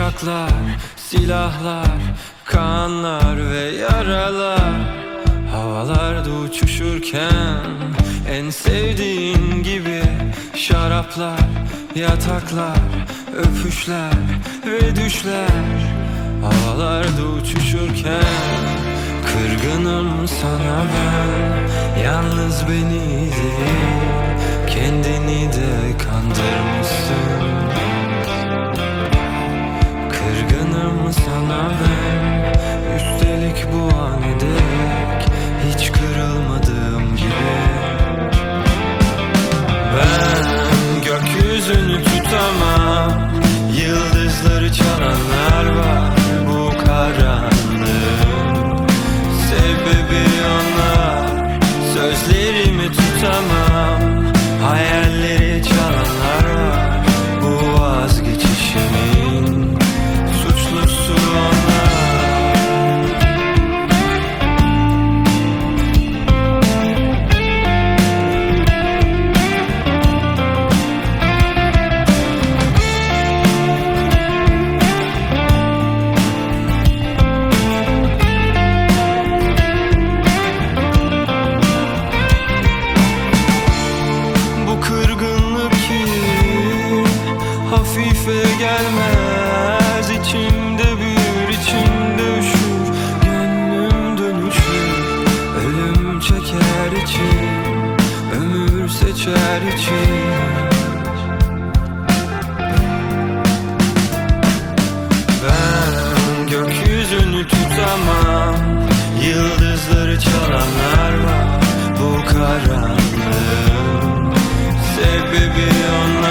Bıçaklar, silahlar, kanlar ve yaralar. Havalarda uçuşurken en sevdiğin gibi şaraplar, yataklar, öpüşler ve düşler. Havalarda uçuşurken kırgınım sana ben. Yalnız beni değil, kendini de kandırmışsın. Kırgınım sana ben. Üstelik bu an dek hiç kırılmadığım gibi. Ben gökyüzünü tutamam, yıldızları çalanlar var bu karanlığın. Sebebi onlar, sözlerimi tutamam. Hayalleri çalanlar var bu vazgeçişimin. Suçlusu onlar. Hafife gelmez, içimde büyür, içimde üşür. Gönlüm dönüşür, ölüm çeker içim, ömür seçer içim. Ben gökyüzünü tutamam, yıldızları çalanlar var bu karanlığın. Sebebi onlar.